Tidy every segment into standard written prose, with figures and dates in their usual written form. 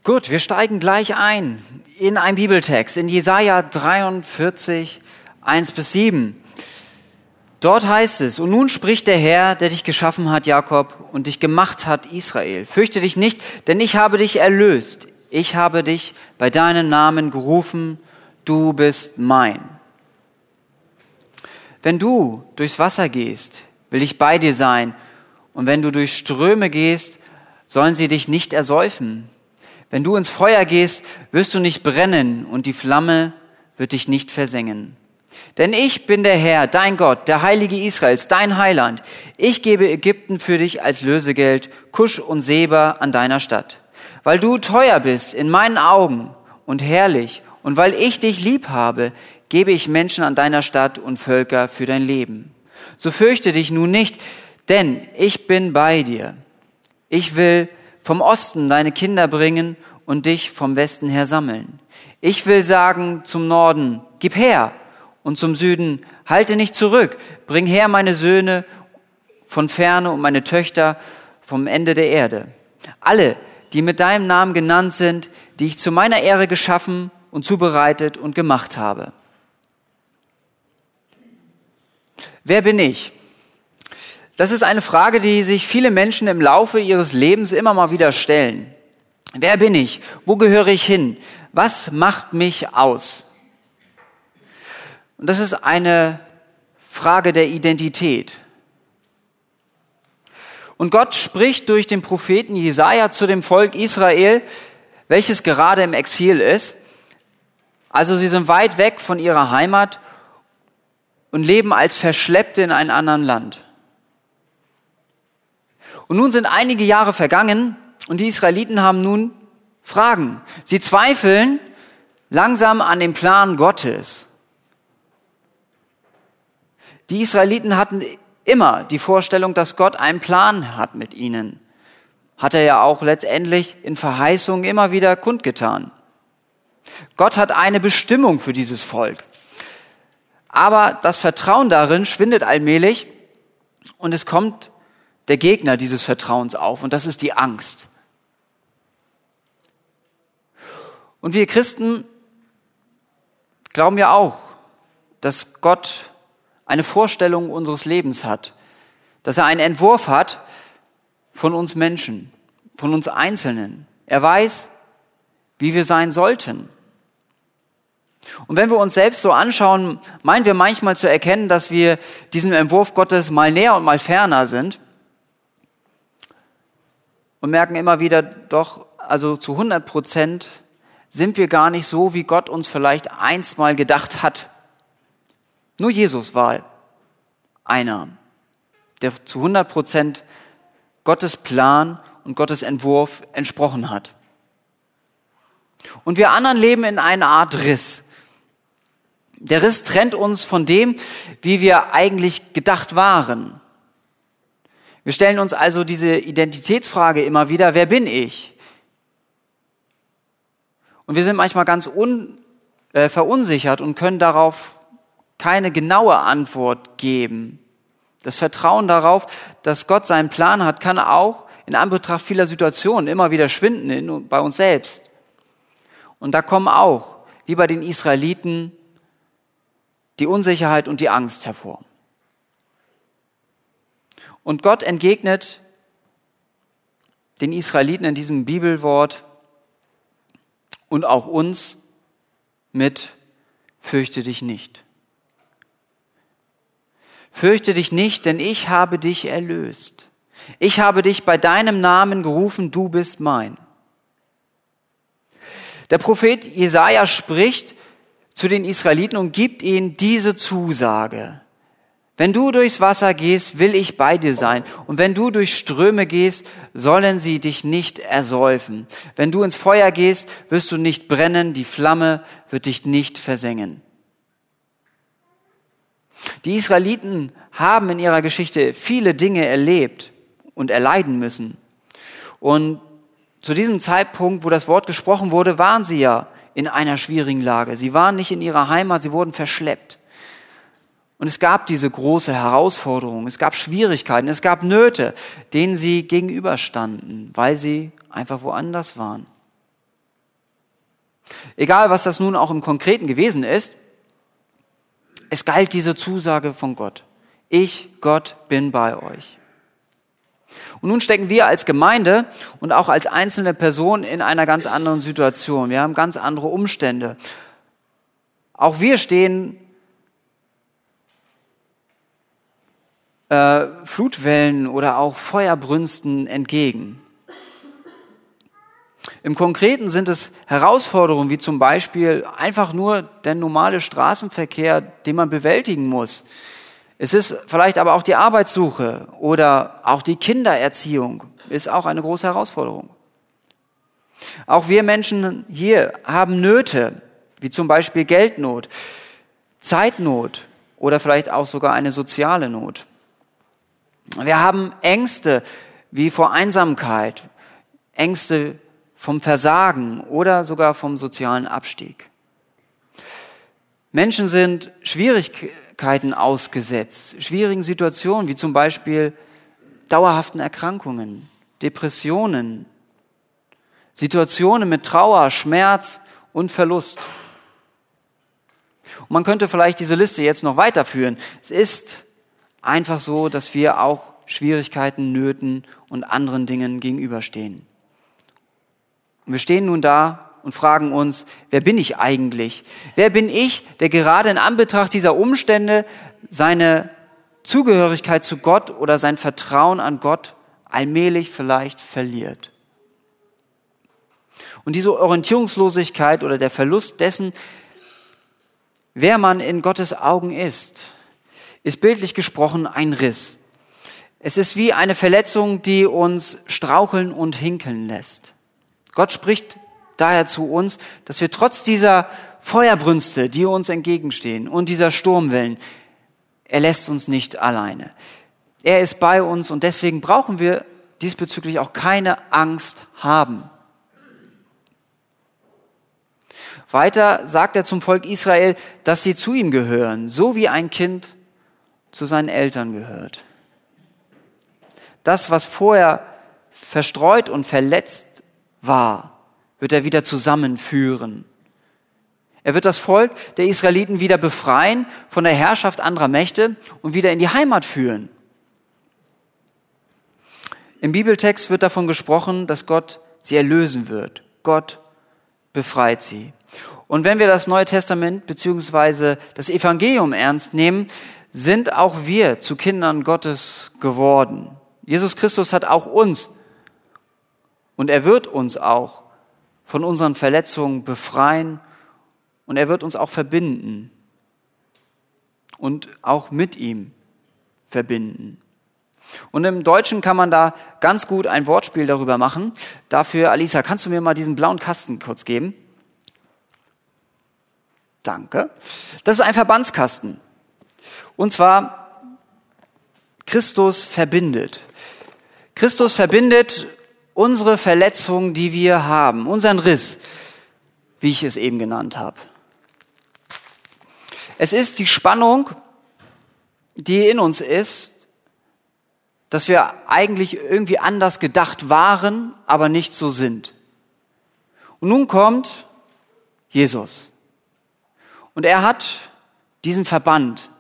Gut, wir steigen gleich ein in einen Bibeltext, in Jesaja 43, 1-7. Dort heißt es: Und nun spricht der Herr, der dich geschaffen hat, Jakob, und dich gemacht hat, Israel. Fürchte dich nicht, denn ich habe dich erlöst. Ich habe dich bei deinem Namen gerufen, du bist mein. Wenn du durchs Wasser gehst, will ich bei dir sein. Und wenn du durch Ströme gehst, sollen sie dich nicht ersäufen. Wenn du ins Feuer gehst, wirst du nicht brennen und die Flamme wird dich nicht versengen. Denn ich bin der Herr, dein Gott, der Heilige Israels, dein Heiland. Ich gebe Ägypten für dich als Lösegeld, Kusch und Seba an deiner Stadt. Weil du teuer bist in meinen Augen und herrlich und weil ich dich lieb habe, gebe ich Menschen an deiner Stadt und Völker für dein Leben. So fürchte dich nun nicht, denn ich bin bei dir. Ich will vom Osten deine Kinder bringen und dich vom Westen her sammeln. Ich will sagen zum Norden, gib her, und zum Süden, halte nicht zurück, bring her meine Söhne von ferne und meine Töchter vom Ende der Erde. Alle, die mit deinem Namen genannt sind, die ich zu meiner Ehre geschaffen und zubereitet und gemacht habe. Wer bin ich? Das ist eine Frage, die sich viele Menschen im Laufe ihres Lebens immer mal wieder stellen. Wer bin ich? Wo gehöre ich hin? Was macht mich aus? Und das ist eine Frage der Identität. Und Gott spricht durch den Propheten Jesaja zu dem Volk Israel, welches gerade im Exil ist. Also sie sind weit weg von ihrer Heimat und leben als Verschleppte in einem anderen Land. Und nun sind einige Jahre vergangen und die Israeliten haben nun Fragen. Sie zweifeln langsam an dem Plan Gottes. Die Israeliten hatten immer die Vorstellung, dass Gott einen Plan hat mit ihnen. Hat er ja auch letztendlich in Verheißungen immer wieder kundgetan. Gott hat eine Bestimmung für dieses Volk. Aber das Vertrauen darin schwindet allmählich und es kommt der Gegner dieses Vertrauens auf und das ist die Angst. Und wir Christen glauben ja auch, dass Gott eine Vorstellung unseres Lebens hat, dass er einen Entwurf hat von uns Menschen, von uns Einzelnen. Er weiß, wie wir sein sollten. Und wenn wir uns selbst so anschauen, meinen wir manchmal zu erkennen, dass wir diesem Entwurf Gottes mal näher und mal ferner sind und merken immer wieder, doch, also zu 100% sind wir gar nicht so, wie Gott uns vielleicht einst mal gedacht hat. Nur Jesus war einer, der zu 100% Gottes Plan und Gottes Entwurf entsprochen hat. Und wir anderen leben in einer Art Riss. Der Riss trennt uns von dem, wie wir eigentlich gedacht waren. Wir stellen uns also diese Identitätsfrage immer wieder, wer bin ich? Und wir sind manchmal ganz verunsichert und können darauf keine genaue Antwort geben. Das Vertrauen darauf, dass Gott seinen Plan hat, kann auch in Anbetracht vieler Situationen immer wieder schwinden bei uns selbst. Und da kommen auch, wie bei den Israeliten, die Unsicherheit und die Angst hervor. Und Gott entgegnet den Israeliten in diesem Bibelwort und auch uns mit: Fürchte dich nicht. Fürchte dich nicht, denn ich habe dich erlöst. Ich habe dich bei deinem Namen gerufen, du bist mein. Der Prophet Jesaja spricht zu den Israeliten und gibt ihnen diese Zusage: Wenn du durchs Wasser gehst, will ich bei dir sein. Und wenn du durch Ströme gehst, sollen sie dich nicht ersäufen. Wenn du ins Feuer gehst, wirst du nicht brennen, die Flamme wird dich nicht versengen. Die Israeliten haben in ihrer Geschichte viele Dinge erlebt und erleiden müssen. Und zu diesem Zeitpunkt, wo das Wort gesprochen wurde, waren sie ja in einer schwierigen Lage. Sie waren nicht in ihrer Heimat, sie wurden verschleppt. Und es gab diese große Herausforderung, es gab Schwierigkeiten, es gab Nöte, denen sie gegenüberstanden, weil sie einfach woanders waren. Egal, was das nun auch im Konkreten gewesen ist, es galt diese Zusage von Gott. Ich, Gott, bin bei euch. Und nun stecken wir als Gemeinde und auch als einzelne Person in einer ganz anderen Situation. Wir haben ganz andere Umstände. Auch wir stehen Flutwellen oder auch Feuerbrünsten entgegen. Im Konkreten sind es Herausforderungen wie zum Beispiel einfach nur der normale Straßenverkehr, den man bewältigen muss. Es ist vielleicht aber auch die Arbeitssuche oder auch die Kindererziehung ist auch eine große Herausforderung. Auch wir Menschen hier haben Nöte, wie zum Beispiel Geldnot, Zeitnot oder vielleicht auch sogar eine soziale Not. Wir haben Ängste wie vor Einsamkeit, Ängste vom Versagen oder sogar vom sozialen Abstieg. Menschen sind Schwierigkeiten ausgesetzt, schwierigen Situationen wie zum Beispiel dauerhaften Erkrankungen, Depressionen, Situationen mit Trauer, Schmerz und Verlust. Und man könnte vielleicht diese Liste jetzt noch weiterführen. Es ist einfach so, dass wir auch Schwierigkeiten, Nöten und anderen Dingen gegenüberstehen. Und wir stehen nun da und fragen uns, wer bin ich eigentlich? Wer bin ich, der gerade in Anbetracht dieser Umstände seine Zugehörigkeit zu Gott oder sein Vertrauen an Gott allmählich vielleicht verliert? Und diese Orientierungslosigkeit oder der Verlust dessen, wer man in Gottes Augen ist bildlich gesprochen ein Riss. Es ist wie eine Verletzung, die uns straucheln und hinkeln lässt. Gott spricht daher zu uns, dass wir trotz dieser Feuerbrünste, die uns entgegenstehen und dieser Sturmwellen, er lässt uns nicht alleine. Er ist bei uns und deswegen brauchen wir diesbezüglich auch keine Angst haben. Weiter sagt er zum Volk Israel, dass sie zu ihm gehören, so wie ein Kind zu seinen Eltern gehört. Das, was vorher verstreut und verletzt war, wird er wieder zusammenführen. Er wird das Volk der Israeliten wieder befreien von der Herrschaft anderer Mächte und wieder in die Heimat führen. Im Bibeltext wird davon gesprochen, dass Gott sie erlösen wird. Gott befreit sie. Und wenn wir das Neue Testament bzw. das Evangelium ernst nehmen, sind auch wir zu Kindern Gottes geworden. Jesus Christus hat auch uns und er wird uns auch von unseren Verletzungen befreien und er wird uns auch verbinden und auch mit ihm verbinden. Und im Deutschen kann man da ganz gut ein Wortspiel darüber machen. Dafür, Alisa, kannst du mir mal diesen blauen Kasten kurz geben? Danke. Das ist ein Verbandskasten. Und zwar, Christus verbindet. Christus verbindet unsere Verletzung, die wir haben, unseren Riss, wie ich es eben genannt habe. Es ist die Spannung, die in uns ist, dass wir eigentlich irgendwie anders gedacht waren, aber nicht so sind. Und nun kommt Jesus. Und er hat diesen Verband.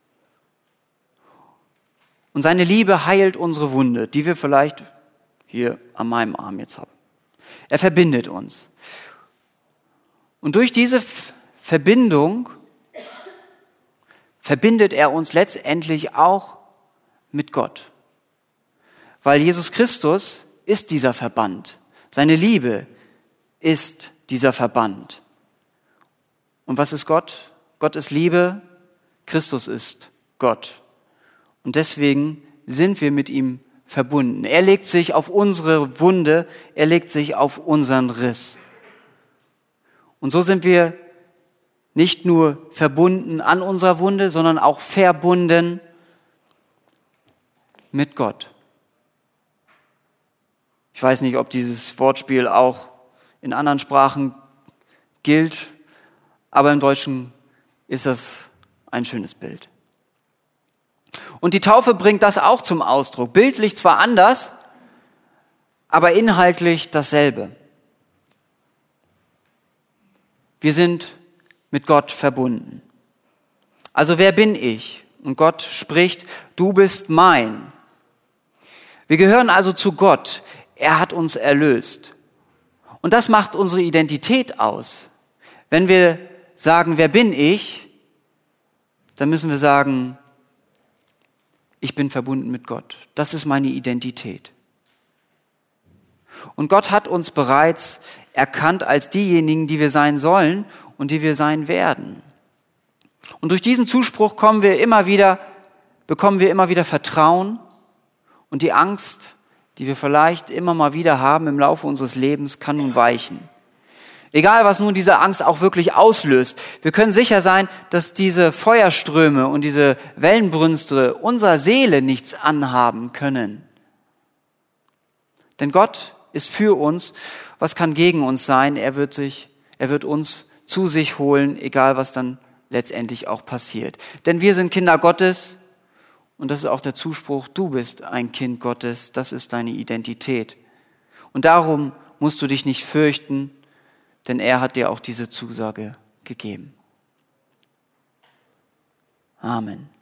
Und seine Liebe heilt unsere Wunde, die wir vielleicht hier an meinem Arm jetzt haben. Er verbindet uns. Und durch diese Verbindung verbindet er uns letztendlich auch mit Gott. Weil Jesus Christus ist dieser Verband. Seine Liebe ist dieser Verband. Und was ist Gott? Gott ist Liebe, Christus ist Gott. Und deswegen sind wir mit ihm verbunden. Er legt sich auf unsere Wunde, er legt sich auf unseren Riss. Und so sind wir nicht nur verbunden an unserer Wunde, sondern auch verbunden mit Gott. Ich weiß nicht, ob dieses Wortspiel auch in anderen Sprachen gilt, aber im Deutschen ist das ein schönes Bild. Und die Taufe bringt das auch zum Ausdruck. Bildlich zwar anders, aber inhaltlich dasselbe. Wir sind mit Gott verbunden. Also wer bin ich? Und Gott spricht, du bist mein. Wir gehören also zu Gott. Er hat uns erlöst. Und das macht unsere Identität aus. Wenn wir sagen, wer bin ich? Dann müssen wir sagen, ich bin verbunden mit Gott. Das ist meine Identität. Und Gott hat uns bereits erkannt als diejenigen, die wir sein sollen und die wir sein werden. Und durch diesen Zuspruch bekommen wir immer wieder Vertrauen und die Angst, die wir vielleicht immer mal wieder haben im Laufe unseres Lebens, kann nun weichen. Egal, was nun diese Angst auch wirklich auslöst. Wir können sicher sein, dass diese Feuerströme und diese Wellenbrünste unserer Seele nichts anhaben können. Denn Gott ist für uns. Was kann gegen uns sein? Er wird uns zu sich holen, egal was dann letztendlich auch passiert. Denn wir sind Kinder Gottes und das ist auch der Zuspruch, du bist ein Kind Gottes, das ist deine Identität. Und darum musst du dich nicht fürchten, denn er hat dir auch diese Zusage gegeben. Amen.